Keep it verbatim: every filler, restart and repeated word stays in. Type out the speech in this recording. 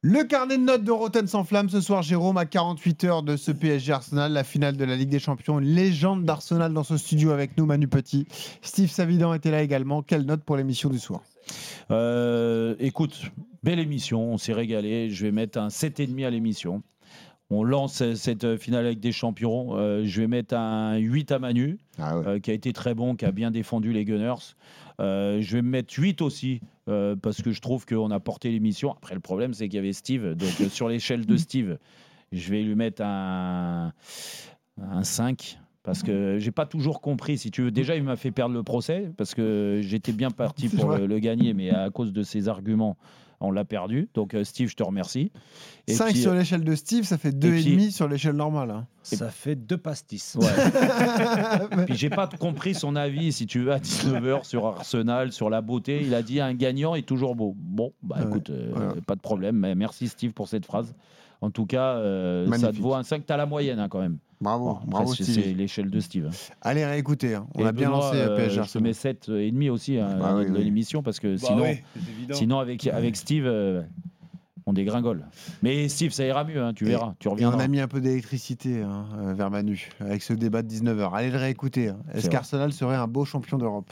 Le carnet de notes de Rotten sans flamme ce soir, Jérôme, à quarante-huit heures de ce P S G Arsenal, la finale de la Ligue des Champions. Une légende d'Arsenal dans ce studio avec nous, Manu Petit. Steve Savidan était là également. Quelle note pour l'émission du soir? euh, Écoute, belle émission, on s'est régalé. Je vais mettre un sept virgule cinq à l'émission. On lance cette finale avec des champions. Euh, je vais mettre un huit à Manu, Ah ouais. euh, qui a été très bon, qui a bien défendu les Gunners. Euh, je vais me mettre huit aussi, euh, parce que je trouve qu'on a porté l'émission. Après, le problème, c'est qu'il y avait Steve. Donc, euh, sur l'échelle de Steve, je vais lui mettre un, un cinq. Parce que j'ai pas toujours compris, si tu veux. Déjà, il m'a fait perdre le procès, parce que j'étais bien parti pour le, le gagner, mais à cause de ses arguments, on l'a perdu. Donc, euh, Steve, je te remercie. Et cinq puis, sur l'échelle de Steve, ça fait deux virgule cinq sur l'échelle normale. Hein. Ça fait deux pastis. Ouais. Puis j'ai pas compris son avis, si tu veux, à dix-neuf heures sur Arsenal, sur la beauté. Il a dit un gagnant est toujours beau. Bon, bah ouais, écoute, euh, ouais. pas de problème. Mais merci Steve pour cette phrase. En tout cas, euh, ça te vaut un cinq. T'as la moyenne hein, quand même. Bravo, bon, bravo c'est, c'est l'échelle de Steve. Allez, réécoutez. Hein. On Et a bien Benoît, lancé euh, P S G. Je te mets sept virgule cinq aussi hein, bah, oui, de oui. l'émission parce que bah, sinon, oui, sinon avec, avec Steve, euh, on dégringole. Mais Steve, ça ira mieux, hein, tu verras. Et, tu reviendras. On a mis un peu d'électricité hein, vers Manu avec ce débat de dix-neuf heures. Allez le réécouter. Hein. Est-ce qu'Arsenal serait un beau champion d'Europe ?